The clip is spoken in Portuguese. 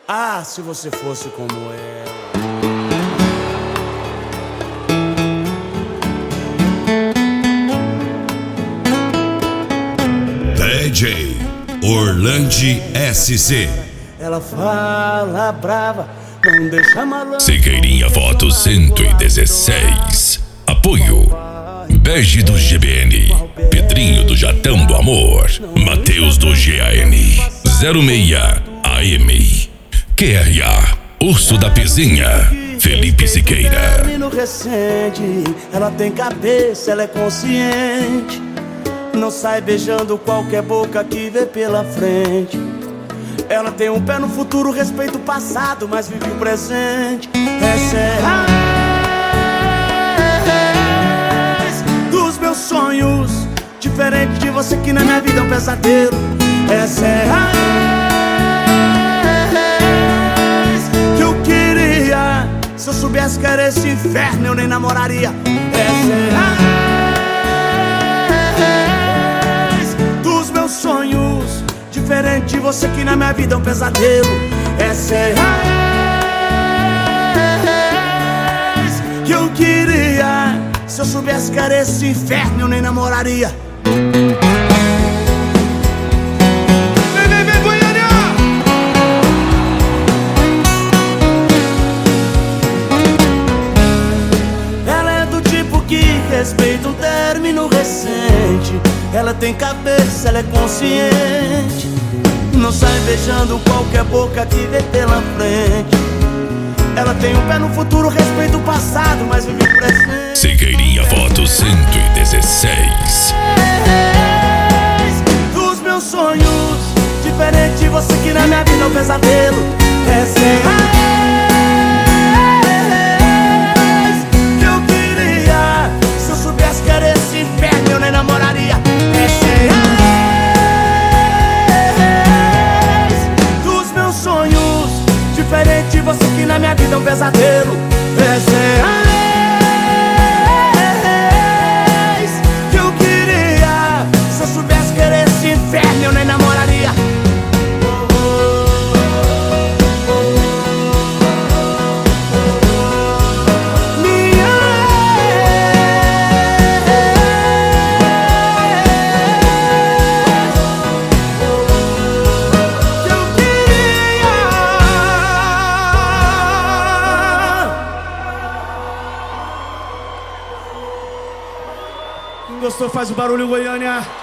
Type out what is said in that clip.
Ah, se você fosse como ela. DJ Orlandi SC. Ela fala brava, não deixa malandro. Siqueirinha Foto 116. Apoio Bege do GBN, Pedrinho do Jatão do Amor, Matheus do GAN 06 AM, QRA Urso da Pizinha, Felipe Siqueira. Recente, ela tem cabeça, ela é consciente. Não sai beijando qualquer boca que vê pela frente. Ela tem um pé no futuro, respeita o passado, mas vive o presente. Essa é a raiz dos meus sonhos, diferente de você que na minha vida é um pesadelo. Essa é a raiz que eu queria. Se eu soubesse que era esse inferno, eu nem namoraria. Essa é a raiz dos meus sonhos, diferente de você que na minha vida é um pesadelo. Essa é a raiz que eu queria. Se eu soubesse que era esse inferno, eu nem namoraria. Vem, Goiânia! Ela é do tipo que respeita um término recente. Ela tem cabeça, ela é consciente. Não sai beijando qualquer boca que vê pela frente. Ela tem um pé no futuro, respeita o passado, mas vive o presente. Siqueirinha Foto 116. Dos meus sonhos, diferente de você que na minha vida é um pesadelo. Essa é a raiz que eu queria. Se eu soubesse que era esse inferno, eu nem namoraria. Essa é a sonhos, diferente de você que na minha vida é um pesadelo. Essa é a raiz que eu queria. Se eu soubesse que era esse inferno, eu nem namoraria. Quem gostou faz o barulho, Goiânia.